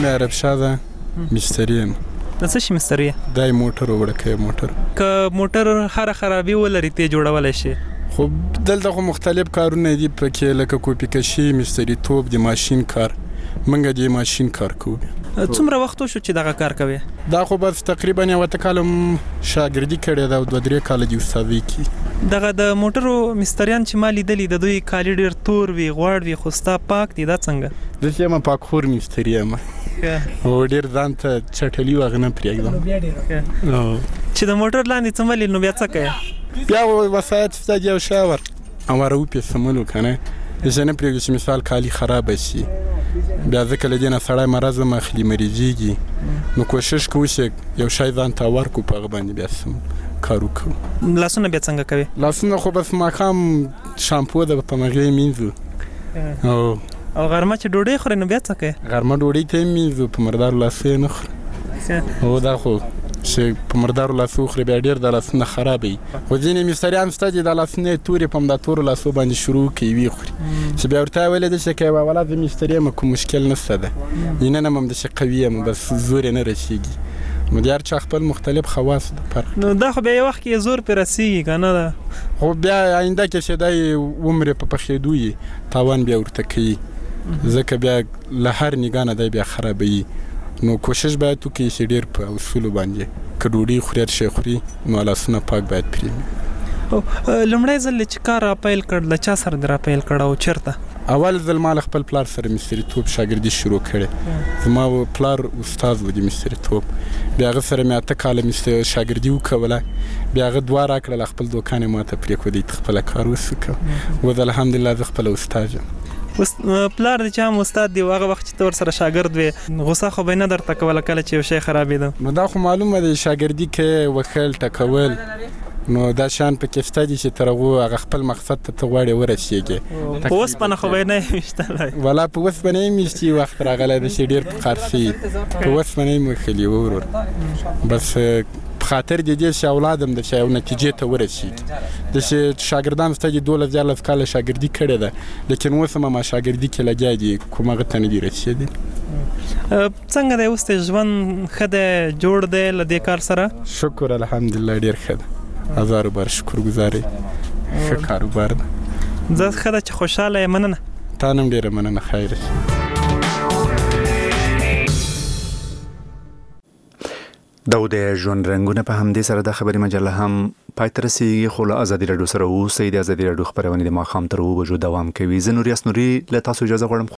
نوم یې عرب شاه ده، مستري یم. د څه شي مستري یې؟ دا یې موټر وړکی موټر. که موټر هره خرابي ولري ته جوړولی شي؟ خو دلته خو مختلف کارونه دي پکې، لکه کوپی کشي، مستري توب، د ماشین کار. منګه د ماشین کار کوو. څومره وخت شو چې دغه کار کوي؟ دا خو بس تقریبا یو اته کاله شاګردي کړې ده او 2-3 کاله د استادۍ کې. دغه د موټرو مستریان چې ما لیدلي د دوی کالي ډېر تور وي، غوړ وي، خو ستا پاک دي، دا څنګه؟ زه چې یم پاکخور مستري یم او ډېر ځان ته چټلي هغه نه پرېږدم. چې د موټر لاندې څملي نو بیا څه کوې؟ بیا وسایط شته د یو شاور هواره وپېڅملو که نه، زه نه پرېږدو چې مثال کالي خرابه شي. بیا ځکه له دې نه سړی مرض هم اخلي، مریضېږي. نو کوشش کوو چې یو شی ځان ته ورکړو، په هغه باندې بیا سم کار وکړو. لاسونه بیا څنګه کوې؟ لاسونه خو بس ماښام شامپو ده په هغې مینځو. او غرمه چې ډوډۍ خورې نو بیا څه کوې؟ غرمه ډوډۍ ته یې مینځو، په مردارو لاسو یې نه خورو. او دا خو چې په مردارو لاسو وخوري بیا ډېر د لاسونه خرابه وي. خو ځینې مستریان شته چې د لاسونه یې تورې په همدا تورو لاسو باندې شروع کوي ویې خوري، چې بیا ورته ویلی ده چې که یې ولا زه مستري یم کوم مشکل نشته ده، نن هم همداسې قوي یم، بس زور یې نه رسېږي. نو د هر چا خپل مختلف خواص ده فرق. نو دا خو بیا یو وخت کې زور پرې رسېږي که نه ده؟ خو بیا آینده کې چې دا یې عمر په پخېدو یي تاوان بیا ورته کوي، ځکه بیا له هر نګاه نه دی بیا خرابوي. نو کوشش باید وکړي چې ډېر په اصولو باندې که ډوډۍ خوري هر شی خوري نو لاسونه پاک باید پرېږدي. لومړی ځل چې کار راپیل کړ له چا سره دې راپیل کړ او چېرته؟ اول ځل ما له خپل پلار سره مستریتوب شاګردي شروع کړې. زما پلار استاد و د مستریتوب، بیا هغه سره مې 8 کاله شاګردي وکوله. بیا هغه 2 راکړل، خپل دوکان یې ماته پرېښودی ته خپله کار وکړه. اوس الحمدلله زه خپله استاد یم. پلار دې چې هم استاد دی هغه وخت چې ته ورسره شاګرد وې، غوسه خو به یې نه درته کوله کله چې یو شی خرابېده؟ نو دا خو معلومه ده شاګردي کې وښل ټکول، نو دا شیان پکې شته دي چې تر هغه خپل مقصد ته ته غواړې ورسېږې. په اوسپنه خو به یې نه یې ویشتلی؟ والا په اوسپنه یې ویشتي، وخت راغلی ده چې ډېر په کار شي، په اوسپنه یې وښلي ورور. بس په خاطر د دې چې اولاد هم د یو نتیجې ته ورسېږي. داسې شاګردان شته چې 12-14 کاله شاګردي کړې ده، لیکن اوس هم شاګردي کې لګیا دي، کوم هغه ته نه دي رسېدلي. څنګه دی اوس د ژوند ښه دی، جوړ دی له دې کار سره؟ شکر الحمدلله ډېر ښه ده، هزار بار شکرګزاري، ښه کاروبار ده. زه ښه ده چې خوشحاله یې. مننه. تا نه هم ډېره مننه، خیر شي. دا د ژوند رنګونه په همدې سره د خبري مجله هم پای ته رسېږي، خو له ازادي راډیو سره اوسئ. د ازادي راډیو خپرونې د ماښام تر 2 بجو دوام کوي. زه نوریاس نوري له تاسو اجازه غواړم.